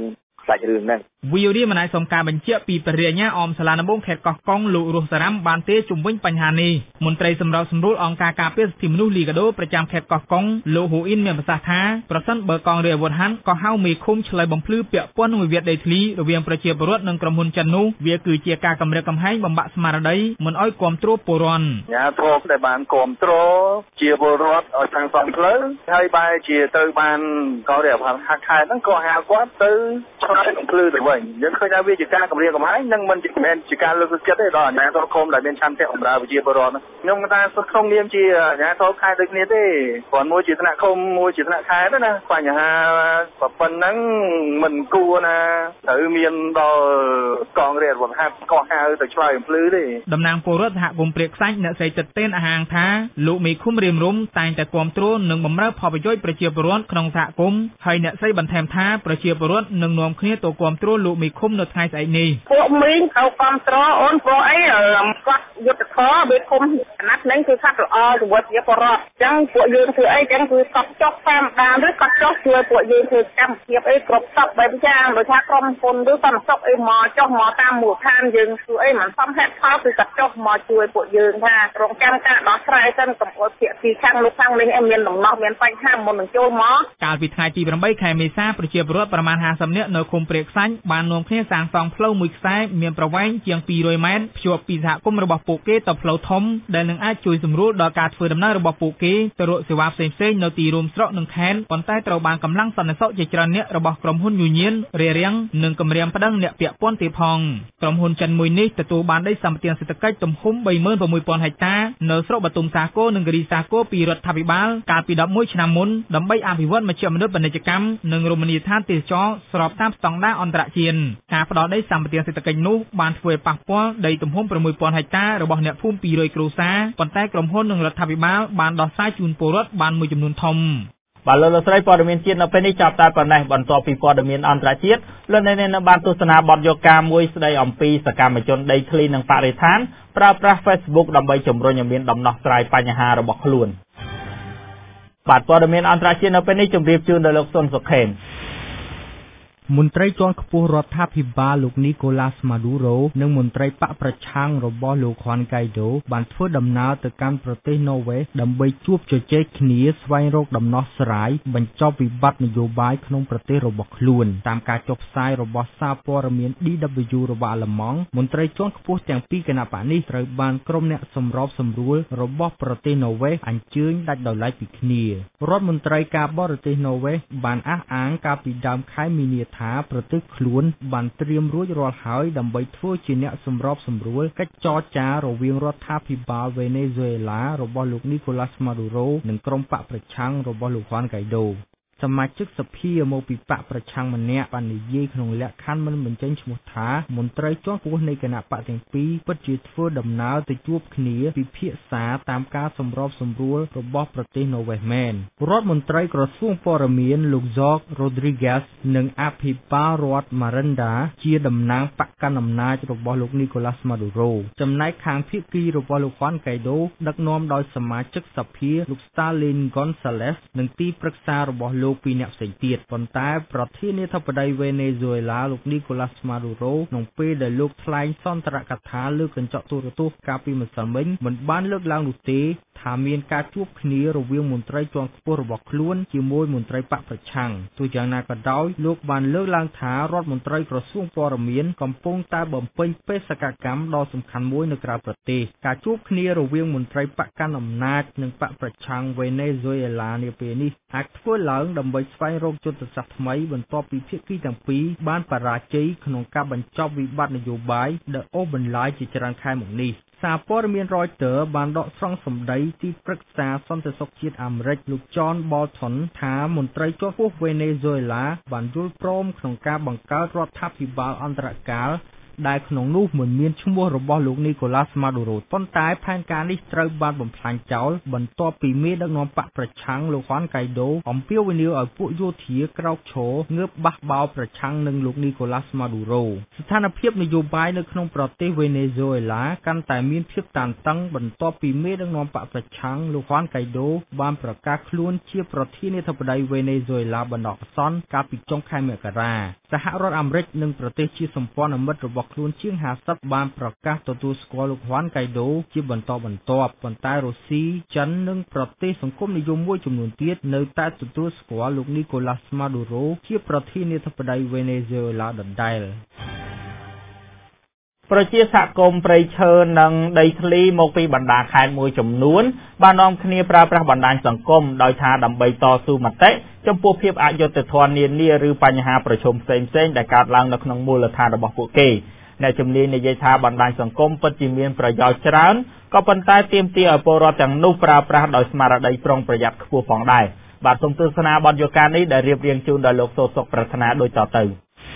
ដាច់រឿងហ្នឹងវីអូឌីមិនអាចសុំការបញ្ជាក់ពីព្រះរាជអាជ្ញាអមសាលាដំបងខេត្តកោះកុងលោករស់សារ៉ាំបានទេជុំវិញបញ្ហានេះមន្ត្រីសម្របសម្រួលអង្គការការពារសិទ្ធិមនុស្សលីកាដូប្រចាំខេត្តកោះកុងលោកហ៊ូអ៊ីនមានប្រសាសន៍ថាប្រសិនបើកងរាជអាវុធហត្ថក៏ហៅមេឃុំឆ្លើយបំភ្លឺពាក់ព័ន្ធនឹងវិវាទដីធ្លីរវាងប្រជាពលរដ្ឋនិងក្រុមហ៊ុនចិននោះវាគឺជាការគំរាមកំហែងបំបាក់ស្មារតីមិនឲ្យគាំទ្រពលរដ្ឋអាធម៌ដែលបានគាំទ្រជាពលរដ្ឋឲ្យសាងសង់ផ្លូវហើយបែរជាទៅបានកងរាជអាវុធហត្ថខេត្តហ្នឹងក៏ហៅគាត់ទៅឆ្លើយបំភ្លឺទៅវិញយើងឃើញថាវាជាការគម្រាមកំហែងនិងមិនមែនជាការលើកទឹកចិត្តទេដល់អាជ្ញាធរឃុំដែលមានឆន្ទៈបម្រើប្រជាពលរដ្ឋខ្ញុំថាក្នុងនាមជាអាជ្ញាធរខេត្តដូចគ្នាទេគ្រាន់មួយជាថ្នាក់ឃុំមួយជាថ្នាក់ខេត្តណាបញ្ហាប៉ុណ្ណឹងមិនគួរណាត្រូវមានដល់កងរាជអាវុធហត្ថក៏ហៅទៅឆ្លើយបំភ្លឺទេតំណាងពលរដ្ឋសហគមន៍ព្រែកខ្សាច់អ្នកស្រីទិតទេនអះអាងថាលោកមេឃុំរៀមរំតែងតែគាំទ្រនិងបម្រើផលប្រយោជន៍ប្រជាពលរដ្ឋក្នុងសហគមន៍ហើយអ្នកស្រីបន្ថែមថាប្រជាពលរដ្ឋនឹងនាំគ្នាទៅគាំទ្រលោកមេឃុំនៅថ្ងៃស្អែកនេះពួកមីងទៅគាំទ្រអូនព្រោះអីគាត់យុទ្ធធរមេឃុំអាណត្តិនេះគឺខាត់ល្អជាមួយប្រជាពលរដ្ឋអញ្ចឹងពួកយើងធ្វើអីអញ្ចឹងគឺកត់ចុះតាមដានឬកត់ចុះជួយពួកយើងធ្វើកម្មវិធីអីគ្រប់សពបែបយ៉ាងដោយថាក្រុមហ៊ុនឬសន្តិសុខអីមកចុះមកតាមមូលដ្ឋានយើងធ្វើអីមិនសមហេតុផលគឺកត់ចុះមកជួយពួកយើងថារងចាំការដោះស្រាយសិនកុំឲ្យភាគីខាងលោកខាងនេះមានដំណោះមានបញ្ហាមុននឹងចូលមកកាលពីថ្ងៃទីប្រាំបីខែមេសាប្រជាពលរដ្ឋប្រមាណห้าสิบនាក់នៅឃុំព្រែកខ្សាច់បាននាំគ្នាសាងសង់ផ្លូវមួយខ្សែមានប្រវែងជាងពីររយម៉ែត្រភ្ជាប់ពីសហគមន៍របស់ពួកគេទៅផ្លូវធំដែលនឹងអាចជួយសម្រួលដល់ការធ្វើដំណើររបស់ពួកគេទៅរកសេវាផ្សេងៗនៅទីរួមស្រុកនិងខេត្តប៉ុន្តែត្រូវបានកម្លាំងសន្តិសុខជាច្រើនអ្នករបស់ក្រុមហ៊ុនយូញៀនរារាំងនិងគំរាមប្តឹងអ្នកពាក់ព័ន្ធទៀតផងក្រុមហ៊ុនចិនមួយនេះទទួលបានដីសម្បត្តិសេដ្ឋកិច្ចទំហំ បីម៉ឺនប្រាំមួយពាន់ហិកតានៅស្រុកបទុមសាគរនិងគិរីសាគរពីរដ្ឋាភិបាលកាលពីដប់មួយឆ្នាំមុនដើម្បីអភិវឌ្ឍមជ្ឈមណ្ឌលពាណិជ្ជកម្មនិងរមណីយដ្ឋានទេសចរណ៍ស្របតាមស្តង់ដារអន្តរជាតិការផ្តល់ដីសម្បត្តិសេដ្ឋកិច្ចនោះបានធ្វើឲ្យប៉ះពាល់ដីទំហំ ប្រាំមួយពាន់ហិកតារបស់អ្នកភូមិពីររយគ្រួសារប៉ុន្តែក្រុមហ៊ុននិងរដ្ឋាភិបាលបានដោះស្រាយជូនពលរដ្ឋបានមួយចំនួនធំបាទលោកលោកស្រីព័ត៌មានជាតិនៅពេលនេះចាប់តែប៉ុណ្ណេះបន្ទាប់ពីព័ត៌មានអន្តរជាតិលោកអ្នកនៅបានទស្សនាបទយកការមួយស្ដីអំពីសកម្មជនដីធ្លីនិងបរិស្ថានប្រើប្រាស់ Facebook ដើម្បីជំរុញឲ្យមានដំណោះស្រាយបញ្ហារបស់ខ្លួនបាទព័ត៌មានអន្តរជាតិនៅពេលនេះជម្រាបជូនដល់លោកសុនសុខេនមន្ត្រីជាន់ខ្ពស់រដ្ឋាភិបាលលោកនីកូឡាសម៉ាឌូរ៉ូនិងមន្ត្រីបកប្រឆាំងរបស់លោកខុនកៃដូបានធ្វើដំណើរទៅកាន់ប្រទេសណូវេដើម្បីជួបជជែកគ្នាស្វែងរកដំណោះស្រាយបញ្ចប់វិបត្តិនយោបាយក្នុងប្រទេសរបស់ខ្លួនតាមការចុះផ្សាយរបស់សារព័ត៌មាន D W របស់អាល្លឺម៉ង់មន្ត្រីជាន់ខ្ពស់ទាំងពីរគណៈបកនេះត្រូវបានក្រុមអ្នកសម្របសម្រួលរបស់ប្រទេសណូវេអញ្ជើញដាច់ដោយឡែកពីគ្នារដ្ឋមន្ត្រីការបរទេសណូវេបានអះអាងកាលពីដើមខែមីនាថាប្រទេសខ្លួនបានត្រៀមរួចរាល់ហើយដើម្បីធ្វើជាអ្នកសម្របសម្រួលកិច្ចចរចារវាងរដ្ឋាភិបាលវេណេស៊ុយអេឡារបស់លោកនីកូឡាសម៉ាឌូរ៉ូនិងក្រុមបកប្រឆាំងរបស់លោកខុនកៃដូសមាជិកសភាមកពីបកប្រឆាំងម្នាក់បាននិយាយក្នុងលក្ខខណ្ឌមិនបញ្ចេញឈ្មោះថាមន្ត្រីជាន់ខ្ពស់នៃគណៈបកទាំងពីរពិតជាធ្វើដំណើរទៅជួបគ្នាពិភាក្សាតាមការសម្របសម្រួលរបស់ប្រទេសណូវេមែនរដ្ឋមន្ត្រីក្រសួងព័ត៌មានលោក Jorge Rodriguez និងអភិបាលរដ្ឋ Marinda ជាតំណាងបកកណ្ដាលអំណាចរបស់លោក Nicolas Maduro ចំណែកខាងភាគីរបស់លោក Juan Guaido ដឹកនាំដោយសមាជិកសភាលោក Stalin Gonzalez និងទីប្រឹក្សារបស់លោកពីរអ្នកផ្សេងទៀតប៉ុន្តែប្រធានាធិបតីវេណេស៊ុយអេឡាលោកនីកូឡាសម៉ាឌូរ៉ូក្នុងពេលដែលលោកថ្លែងសន្ទរកថាលើកកញ្ចក់ទូរទស្សន៍កាលពីម្សិលមិញមិនបានលើកឡើងនោះទេថាមានការជួបគ្នារវាងមន្ត្រីជាន់ខ្ពស់របស់ខ្លួនជាមួយមន្ត្រីបកប្រឆាំងទោះយ៉ាងណាក៏ដោយលោកបានលើកឡើងថារដ្ឋមន្ត្រីក្រសួងព័ត៌មានកំពុងតែបំពេញបេសកកម្មដ៏សំខាន់មួយនៅក្រៅប្រទេសការជួបគ្នារវាងមន្ត្រីបកកាន់អំណាចនិងបកប្រឆាំងវេណេស៊ុយអេឡានាពេលនេះអាចធ្វើឡើងដើម្បីស្វែងរកយុទ្ធសាស្ត្រថ្មីបន្ទាប់ពីភាគីទាំងពីរបានបរាជ័យក្នុងការបញ្ចប់វិបត្តិនយោបាយដែលអូសបន្លាយជាច្រើនខែមកនេះសារព័ត៌មាន Reuters បានដកស្រង់សម្ដីទីប្រឹក្សាសន្តិសុខជាតិអាមេរិកលោក John Bolton ថាមន្ត្រីជាន់ខ្ពស់វេណេស៊ុយអេឡាបានយល់ព្រមក្នុងការបង្កើតរដ្ឋាភិបាលអន្តរកាលដែលក្នុងនោះមិនមានឈ្មោះរបស់លោកនីកូឡាស ម៉ាឌូរ៉ូ ប៉ុន្តែផែនការនេះត្រូវបានបំផ្លាញចោលបន្ទាប់ពីមេដឹកនាំបកប្រឆាំងលោកហ៊ុនកៃដូអំពាវនាវឲ្យពួកយោធាក្រោកឈรงើបបះបោរប្រឆាំងនឹងលោកនីកូឡាស ម៉ាឌូរ៉ូស្ថានភាពនយោបាយនៅក្នុងប្រទេសវេណេស៊ុយអេឡាកាន់តែមានភាពតានតឹងបន្ទាប់ពីមេដឹកនាំបកប្រឆាំងលោកហ៊ុនកៃដូបានប្រកាសខ្លួនជាប្រធានាធិបតីវេណេស៊ុយអេឡាបណ្ដោះអាសន្នកាលពីចុងខែមករាសហរដ្ឋអាមេរិកនិងប្រទេសជាសម្ព័ន្ធមិត្តរបស់ខ្លួនជាងห้าสิบបានប្រកាសទទួលស្គាល់លោកហ៊ុនកៃដូជាបន្តបន្ទាប់ប៉ុន្តែរុស្ស៊ីចិននិងប្រទេសសង្គមនិយមមួយចំនួនទៀតនៅតែទទួលស្គាល់លោកនីកូឡាស ម៉ាឌូរ៉ូជាប្រធានាធិបតីវេណេស៊ុយអេឡាដដែលប្រជាសហគមន៍ព្រៃឈើនិងដីធ្លីមកពីបណ្ដាខេត្តមួយចំនួនបាននាំគ្នាប្រើប្រាស់បណ្ដាញសង្គមដោយថាដើម្បីតស៊ូមតិចំពោះភាពអយុត្តិធម៌នានាឬបញ្ហាប្រឈមផ្សេងៗដែលកើតឡើងនៅក្នុងមូលដ្ឋានរបស់ពួកគេអ្នកជំនាញនិយាយថាបណ្ដាញសង្គមពិតជាមានប្រយោជន៍ច្រើនក៏ប៉ុន្តែទាមទារឲ្យពលរដ្ឋទាំងនោះប្រើប្រាស់ដោយស្មារតីប្រុងប្រយ័ត្នខ្ពស់ផងដែរបាទសូមទស្សនាបទយកានេះដែលរៀបរៀងជូនដោយលោកសូសុកប្រាថ្នាដូចតទៅ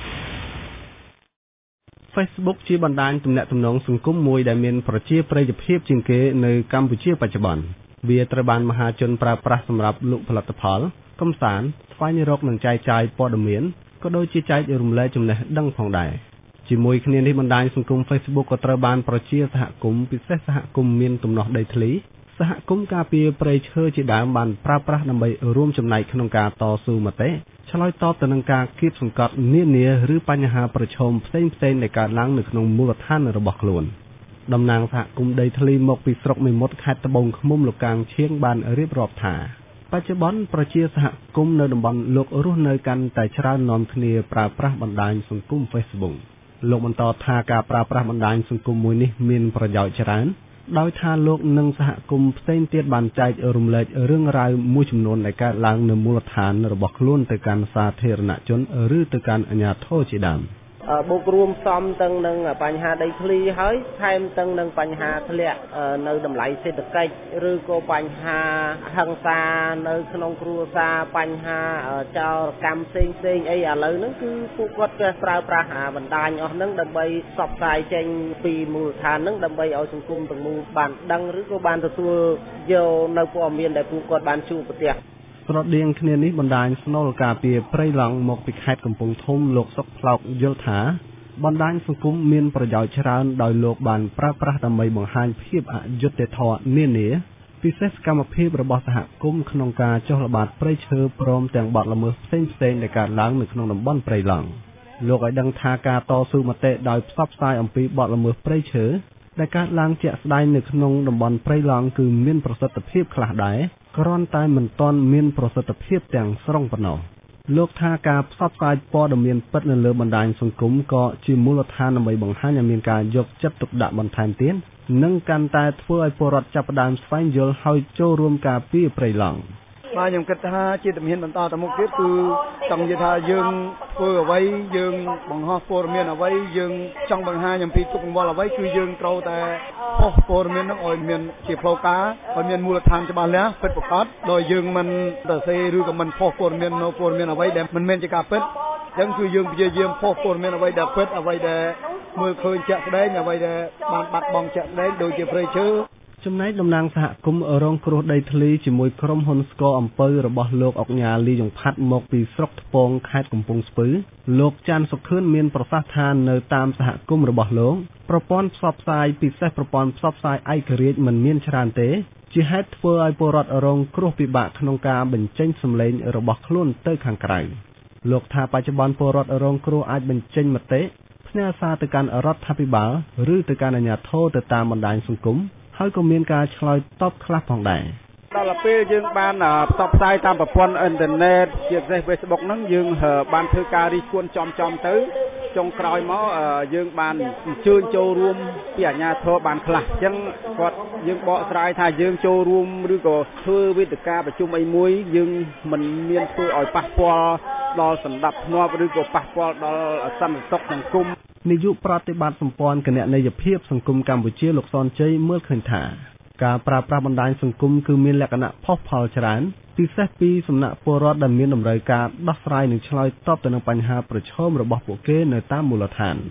Facebook ជាបណ្ដាញទំនាក់ទំនងសង្គមមួយដែលមានប្រជាប្រិយភាពជាងគេនៅកម្ពុជាបច្ចុប្បន្នវាត្រូវបានមហាជនប្រើប្រាស់សម្រាប់លក់ផលិតផលកម្សាន្តស្វែងរកនិងចែកចាយព័ត៌មានក៏ដូចជាចែករំលែកចំណេះដឹងផងដែរជាមួយគ្នានេះបណ្ដាញសង្គម Facebook ក៏ត្រូវបានប្រជាសហគមន៍ពិសេសសហគមន៍មានទំនាស់ដីធ្លីសហគមន៍ការពារព្រៃឈើជាដើមបានប្រើប្រាស់ដើម្បីរួមចំណែកក្នុងការតស៊ូមតិឆ្លើយតបទៅនឹងការគៀបសង្កត់នានាឬបញ្ហាប្រឈមផ្សេងៗដែលកើតឡើងនៅក្នុងមូលដ្ឋានរបស់ខ្លួនតំណាងសហគមន៍ដីធ្លីមកពីស្រុកមេមត់ខេត្តត្បូងឃ្មុំលោកកាងឈៀងបានរៀបរាប់ថាបច្ចុប្បន្នប្រជាសហគមន៍នៅតំបន់លោករស់នៅកាន់តែច្រើននាំគ្នាប្រើប្រាស់បណ្ដាញសង្គម Facebook លោកបន្តថាការប្រើប្រាស់បណ្ដាញសង្គមមួយនេះមានប្រយោជន៍ច្រើនដោយថាលោកនិងសហគមន៍ផ្សេងទៀតបានចែករំលែករឿងរ៉ាវមួយចំនួនដែលកើតឡើងនៅមូលដ្ឋានរបស់ខ្លួនទៅកាន់សាធារណជនឬទៅកាន់អាជ្ញាធរជាដើមបូករួមផ្សំទាំងនឹងបញ្ហាដីធ្លីហើយថែមទាំងនឹងបញ្ហាធ្លាក់នៅតម្លៃសេដ្ឋកិច្ចឬក៏បញ្ហាហិង្សានៅក្នុងគ្រួសារបញ្ហាចោរកម្មផ្សេងផ្សេងអីឥឡូវហ្នឹងគឺពួកគាត់ចេះប្រើប្រាស់បណ្ដាញអស់ហ្នឹងដើម្បីផ្សព្វផ្សាយចេញពីមូលដ្ឋានហ្នឹងដើម្បីឲ្យសង្គមទាំងមូលបានដឹងឬក៏បានទទួលយកនៅព័ត៌មានដែលពួកគាត់បានជួបប្រទះស្រដៀងគ្នានេះបណ្ដាញស្នូលការពារព្រៃឡង់មកពីខេត្តកំពង់ធំលោកសុកផ្លោកយល់ថាបណ្ដាញសង្គមមានប្រយោជន៍ច្រើនដោយលោកបានប្រើប្រាស់ដើម្បីបង្ហាញភាពអយុត្តិធម៌នានាពិសេសសកម្មភាពរបស់សហគមន៍ក្នុងការចុះល្បាតព្រៃឈើព្រមទាំងបទល្មើសផ្សេងៗដែលកើតឡើងនៅក្នុងតំបន់ព្រៃឡង់លោកឲ្យដឹងថាការតស៊ូមតិដោយផ្សព្វផ្សាយអំពីបទល្មើសព្រៃឈើដែលកើតឡើងជាក់ស្ដែងនៅក្នុងតំបន់ព្រៃឡង់គឺមានប្រសិទ្ធភាពខ្លះដែរគ្រាន់តែមិនទាន់មានប្រសិទ្ធភាពទាំងស្រុងប៉ុណ្ណោះលោកថាការផ្សព្វផ្សាយព័ត៌មានពិតនៅលើបណ្ដាញសង្គមក៏ជាមូលដ្ឋានដើម្បីបង្ហាញឲ្យមានការយកចិត្តទុកដាក់បន្ថែមទៀតនិងកាន់តែធ្វើឲ្យពលរដ្ឋចាប់ផ្ដើមស្វែងយល់ហើយចូលរួមការពារព្រៃឡង់បាទខ្ញុំគិតថាជាជំហានបន្តទៅមុខទៀតគឺចង់និយាយថាយើងធ្វើអ្វីយើងបង្ហោះព័ត៌មានអ្វីយើងចង់បង្ហាញអំពីទុកកង្វល់អ្វីគឺយើងត្រូវតែផុសព័ត៌មាននោះឲ្យមានជាផ្លូវការឲ្យមានមូលដ្ឋានច្បាស់លាស់ពិតប្រាកដដោយយើងមិនទៅសេឬក៏មិនផុសព័ត៌មាននៅព័ត៌មានអ្វីដែលមិនមែនជាការពិតអញ្ចឹងគឺយើងព្យាយាមផុសព័ត៌មានអ្វីដែលពិតអ្វីដែលមើលឃើញជាក់ស្ដែងអ្វីដែលបានបាត់បង់ជាក់ស្ដែងដូចជាព្រៃឈើចំណែកតំណាងសហគមន៍រងគ្រោះដីធ្លីជាមួយក្រុមហ៊ុនស្ករអំពៅរបស់លោកអុកញ៉ាលីយ៉ុងផាត់មកពីស្រុកថ្ពងខេត្តកំពង់ស្ពឺលោកចាន់សុខឿនមានប្រសាសន៍ថានៅតាមសហគមន៍របស់លោកប្រព័ន្ធផ្សព្វផ្សាយពិសេសប្រព័ន្ធផ្សព្វផ្សាយឯករាជ្យមិនមានច្រើនទេជាហេតុធ្វើឲ្យពលរដ្ឋរងគ្រោះពិបាកក្នុងការបញ្ចេញសម្លេងរបស់ខ្លួនទៅខាងក្រៅលោកថាបច្ចុប្បន្នពលរដ្ឋរងគ្រោះអាចបញ្ចេញមតិផ្ញើសារទៅកាន់រដ្ឋាភិបាលឬទៅកាន់អាជ្ញាធរទៅតាមបណ្ដាញសង្គមហើយក៏មានការឆ្លើយតបខ្លះផងដែរដល់ពេលយើងបានផ្សព្វផ្សាយតាមប្រព័ន្ធអ៊ីនធឺណិតជាពិសេស Facebook ហ្នឹងយើងបានធ្វើការរីកគួនចំចំទៅចុងក្រោយមកយើងបានអញ្ជើញចូលរួមពីអាជ្ញាធរបានខ្លះអញ្ចឹងគាត់យើងបកស្រាយថាយើងចូលរួមឬក៏ធ្វើវេទិកាប្រជុំអីមួយយើងមិនមានធ្វើឲ្យប៉ះពាល់ដល់សណ្ដាប់ធ្នាប់ឬក៏ប៉ះពាល់ដល់សន្តិសុខសង្គមនាយកប្រតិបត្តិសម្ព័ន្ធគណនេយ្យភាពសង្គមកម្ពុជាលោកសនជ័យមើលឃើញថាការប្រើប្រាស់បណ្ដាញសង្គមគឺមានលក្ខណៈផុសផុលច្រើនពិសេសពីសំណាក់ពលរដ្ឋដែលមានតម្រូវការដោះស្រាយនិងឆ្លើយតបទៅនឹងបញ្ហាប្រឈមរបស់ពួកគេនៅតាមមូលដ្ឋាន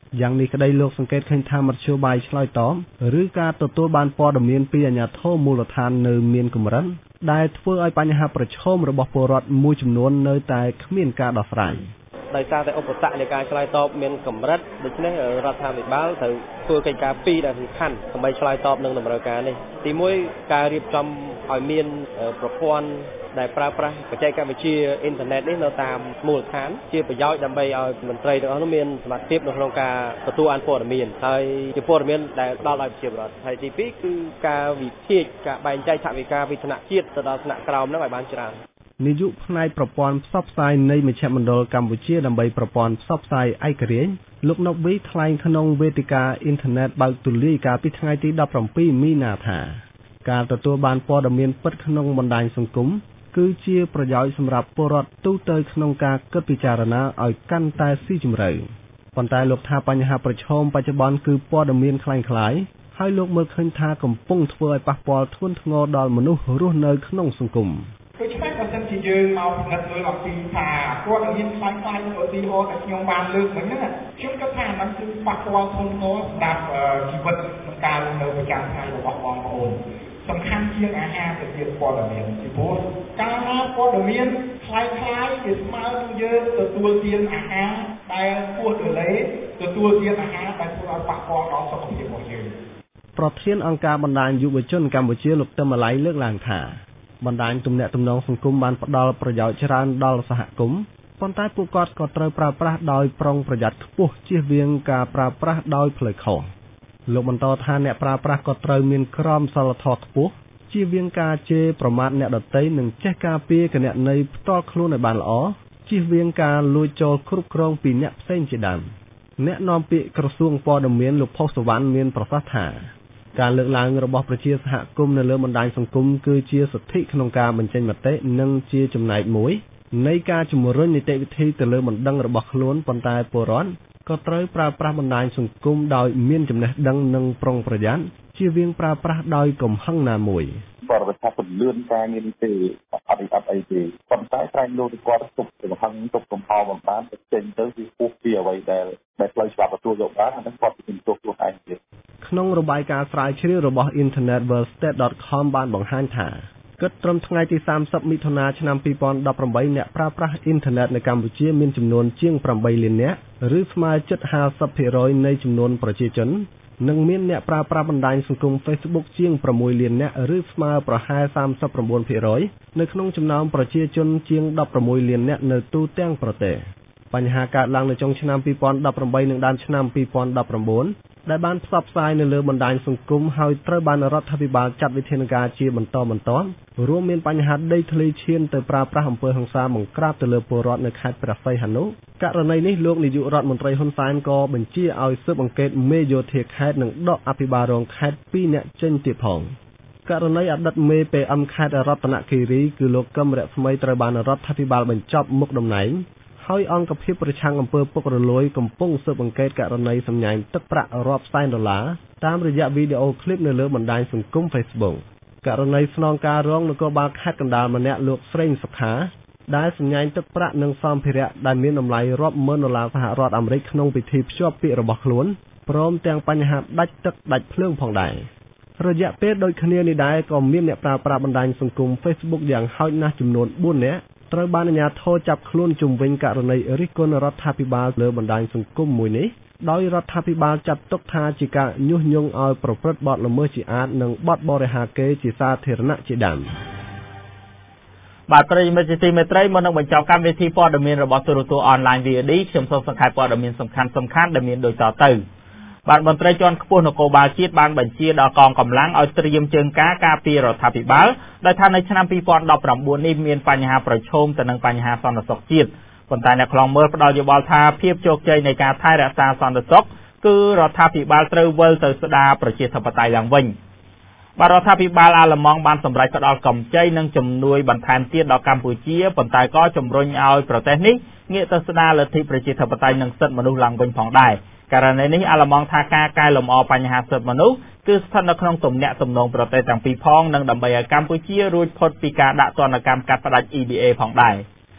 យ៉ាងនេះក្តីលោកសង្កេតឃើញថាមធ្យោបាយឆ្លើយតបឬការទទួលបានព័ត៌មានពីអាជ្ញាធរមូលដ្ឋាននៅមានកម្រិតដែលធ្វើឲ្យបញ្ហាប្រឈមរបស់ពលរដ្ឋមួយចំនួននៅតែគ្មានការដោះស្រាយដោយសារតែឧបសគ្គនៃការឆ្លើយតបមានកម្រិតដូច្នេះរដ្ឋាភិបាលត្រូវធ្វើកិច្ចការពីរដែលសំខាន់ដើម្បីឆ្លើយតបនឹងតម្រូវការនេះទីមួយការរៀបចំឲ្យមានប្រព័ន្ធដែលប្រើប្រាស់បច្ចេកវិទ្យាអ៊ីនធឺណិតនេះនៅតាមមូលដ្ឋានជាប្រយោជន៍ដើម្បីឲ្យមន្ត្រីទាំងអស់នោះមានសមត្ថភាពនៅក្នុងការទទួលបានព័ត៌មានហើយជាព័ត៌មានដែលផ្ដល់ឲ្យប្រជាពលរដ្ឋហើយទីពីរគឺការវិភាគការបែងចែកថវិកាពីថ្នាក់ជាតិទៅដល់ថ្នាក់ក្រោមហ្នឹងឲ្យបានច្រើននាយកផ្នែកប្រព័ន្ធផ្សព្វផ្សាយនៃមជ្ឈមណ្ឌលកម្ពុជាដើម្បីប្រព័ន្ធផ្សព្វផ្សាយឯករាជ្យលោកណូវីថ្លែងក្នុងវេទិកាអ៊ីនធឺណិតបើកទូលាយកាលពីថ្ងៃទីដប់ប្រាំពីរមីនាថាការទទួលបានព័ត៌មានពិតក្នុងបណ្ដាញសង្គមគឺជាប្រយោជន៍សម្រាប់ពលរដ្ឋទូទៅក្នុងការគិតពិចារណាឲ្យកាន់តែស៊ីជម្រៅប៉ុន្តែលោកថាបញ្ហាប្រឈមបច្ចុប្បន្នគឺព័ត៌មានคล้ายៗហើយលោកមើលឃើញថាកំពុងធ្វើឲ្យប៉ះពាល់ធ្ងន់ធ្ងរដល់មនុស្សរស់នៅក្នុងសង្គមដូច្នេះបើសិនជាយើងមកពិនិត្យមើលអំពីថាព័ត៌មានคล้ายៗឧទាហរណ៍ដែលខ្ញុំបានលើកមិញហ្នឹងខ្ញុំគិតថាហ្នឹងគឺប៉ះពាល់ធ្ងន់ធ្ងរសម្រាប់ជីវិតក្នុងការរស់នៅប្រចាំថ្ងៃរបស់បងប្អូនសំខាន់ជាងអាហារទៅទៀតព័ត៌មានពីព្រោះកាលណាព័ត៌មានคล้ายៗវាស្មើនឹងយើងទទួលទានអាហារដែលពោះទលេទទួលទានអាហារដែលធ្វើឲ្យប៉ះពាល់ដល់សុខភាពរបស់យើងប្រធានអង្គការបណ្ដាញយុវជនកម្ពុជាលោកទឹមអាល័យលើកឡើងថាបណ្ដាញទំនាក់ទំនងសង្គមបានផ្ដល់ប្រយោជន៍ច្រើនដល់សហគមន៍ប៉ុន្តែពួកគាត់ក៏ត្រូវប្រើប្រាស់ដោយប្រុងប្រយ័ត្នខ្ពស់ជៀសវាងការប្រើប្រាស់ដោយផ្លូវខុសលោកបន្តថាអ្នកប្រើប្រាស់ក៏ត្រូវមានក្រមសីលធម៌ខ្ពស់ជៀសវាងការជេរប្រមាថអ្នកដទៃនិងចេះការពារគណនីផ្ទាល់ខ្លួនឲ្យបានល្អជៀសវាងការលួចចូលគ្រប់គ្រងពីអ្នកផ្សេងជាដើមអ្នកនាំពាក្យក្រសួងព័ត៌មានលោកផុសសុវណ្ណមានប្រសាសន៍ថាការលើកឡើងរបស់ប្រជាសហគមន៍នៅលើបណ្ដាញសង្គមគឺជាសិទ្ធិក្នុងការបញ្ចេញមតិនិងជាចំណែកមួយនៃការជំរុញនីតិវិធីទៅលើបណ្ដឹងរបស់ខ្លួនប៉ុន្តែពលរដ្ឋក៏ត្រូវប្រើប្រាស់បណ្ដាញសង្គមដោយមានចំណេះដឹងនិងប្រុងប្រយ័ត្នជៀសវាងប្រើប្រាស់ដោយកំហឹងណាមួយបរិបទថាពន្លឿនការងារនេះទេអត់អត់អីទេប៉ុន្តែតែលោកគាត់ទុកកំហឹងទុកកំហល់បំបានទៅចេញទៅវាពោះពីអ្វីដែលដែលផ្លូវច្បាប់ទទួលយកបានអានឹងគាត់ជំទោសខ្លួនឯងទៀតក្នុងរបាយការណ៍ស្រាវជ្រាវរបស់ internet world state dot com បានបង្ហាញថាគិតត្រឹមថ្ងៃទីសាមសិបមិថុនាឆ្នាំពីរពាន់ដប់ប្រាំបីអ្នកប្រើប្រាស់អ៊ីនធឺណិតនៅកម្ពុជាមានចំនួនជាងប្រាំបីលាននាក់ឬស្មើជិតห้าสิบភាគរយនៃចំនួនប្រជាជននិងមានអ្នកប្រើប្រាស់បណ្ដាញសង្គម Facebook ជាងប្រាំមួយលាននាក់ឬស្មើប្រហែលសាមសិប៩ភាគរយនៅក្នុងចំណោមប្រជាជនជាងដប់ប្រាំមួយលាននាក់នៅទូទាំងប្រទេសបញ្ហាកើតឡើងនៅចុងឆ្នាំពីរពាន់ដប់ប្រាំបីនិងដើមឆ្នាំពីរពាន់ដប់ប្រាំបួនដែលបានផ្សព្វផ្សាយនៅលើបណ្ដាញសង្គមហើយត្រូវបានរដ្ឋាភិបាលចាត់វិធានការជាបន្តបន្ទាប់រួមមានបញ្ហាដីធ្លីឈានទៅប្រើប្រាស់អំពើហិង្សាបង្ក្រាបទៅលើពលរដ្ឋនៅខេត្តព្រះសីហនុករណីនេះលោកនាយករដ្ឋមន្ត្រីហ៊ុនសែនក៏បញ្ជាឲ្យស៊ើបអង្កេតមេយោធាខេត្តនិងដកអភិបាលរងខេត្តពីរនាក់ចេញទៀតផងករណីអតីតមេ ពី អឹម ខេត្តរតនគិរីគឺលោកកឹមរស្មីត្រូវបានរដ្ឋាភិបាលបញ្ចប់មុខតំណែងហើយអង្គភាពប្រឆាំងអំពើពុករលួយកំពុងស៊ើបអង្កេតករណីសម្ញែងទឹកប្រាក់រាប់សែនដុល្លារតាមរយៈវីដេអូឃ្លីបនៅលើបណ្ដាញសង្គម Facebook ករណីស្នងការរងនគរបាលខេត្តកណ្ដាលម្នាក់លោកស្រីសុខាដែលសម្ញែងទឹកប្រាក់និងសម្ភារៈដែលមានតម្លៃរាប់ម៉ឺនដុល្លារសហរដ្ឋអាមេរិកក្នុងពិធីភ្ជាប់ពាក្យរបស់ខ្លួនព្រមទាំងបញ្ហាដាច់ទឹកដាច់ភ្លើងផងដែររយៈពេលដូចគ្នានេះដែរក៏មានអ្នកប្រើប្រាស់បណ្ដាញសង្គម Facebook យ៉ាងហោចណាស់ចំនួនបួននាក់ត្រូវបានអាជ្ញាធរចាប់ខ្លួនជុំវិញករណីរិះគន់រដ្ឋាភិបាលលើបណ្ដាញសង្គមមួយនេះដោយរដ្ឋាភិបាលចាត់ទុកថាជាការញុះញង់ឲ្យប្រព្រឹត្តបទល្មើសជាអាតនិងបទបរិហាកេរ្តិ៍ជាសាធារណៈជាដើមបាទប្រិយមិត្តជាទីមេត្រីមកនឹងបញ្ចប់កម្មវិធីព័ត៌មានរបស់ទូរទស្សន៍អនឡាញ វី អូ ឌី ខ្ញុំសូមសង្ខេបព័ត៌មានសំខាន់ៗដែលមានដូចតទៅបាទមន្ត្រីជាន់ខ្ពស់នគរបាលជាតិបានបញ្ជាដល់កងកម្លាំងឲ្យត្រៀមជើងការការពាររដ្ឋាភិបាលដោយថានៅឆ្នាំពីរពាន់ដប់ប្រាំបួននេះមានបញ្ហាប្រឈមទៅនឹងបញ្ហាសន្តិសុខជាតិប៉ុន្តែអ្នកខ្លងមើលផ្ដល់យោបល់ថាភាពជោគជ័យនៃការថែរក្សាសន្តិសុខគឺរដ្ឋាភិបាលត្រូវវិលទៅស្ដារប្រជាធិបតេយ្យឡើងវិញបាទរដ្ឋាភិបាលអាល្លឺម៉ង់បានសម្រេចផ្ដល់កម្ចីនិងជំនួយបន្ថែមទៀតដល់កម្ពុជាប៉ុន្តែក៏ជំរុញឲ្យប្រទេសនេះងាកទៅស្ដារលទ្ធិប្រជាធិបតេយ្យនិងសិទ្ធិមនុស្សឡើងវិញផងដែរករណីនេះអាល្លឺម៉ង់ថាការកែលម្អបញ្ហាសិទ្ធិមនុស្សគឺស្ថិតនៅក្នុងទំនាក់ទំនងប្រទេសទាំងពីរផងនិងដើម្បីឲ្យកម្ពុជារួចផុតពីការដាក់ទណ្ឌកម្មកាត់ផ្តាច់ អ៊ី ប៊ី អេ ផងដែរ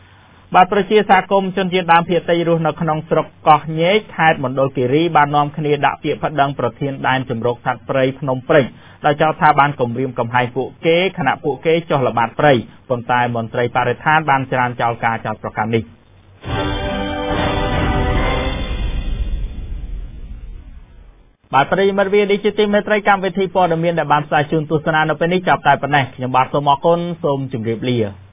បាទប្រជាសហគមន៍ជនជាតិដើមភាគតិចរស់នៅក្នុងស្រុកកោះញែកខេត្តមណ្ឌលគិរីបាននាំគ្នាដាក់ពាក្យប្តឹងប្រធានដែនជំរកសត្វព្រៃភ្នំព្រេចដោយចោទថាបានគំរាមកំហែងពួកគេខណៈពួកគេចុះល្បាតព្រៃប៉ុន្តែមន្ត្រីបរិស្ថានបានច្រានចោលការចោទប្រកាន់នេះបាទប្រិយមិត្តវាឌីជីទីមេត្រីកម្មវិធីព័ត៌មានដែលបានផ្សាយជូនទស្សនានៅពេលនេះចាប់តែប៉ុណ្ណេះខ្ញុំបាទសូមអរគុណសូមជម្រាបលា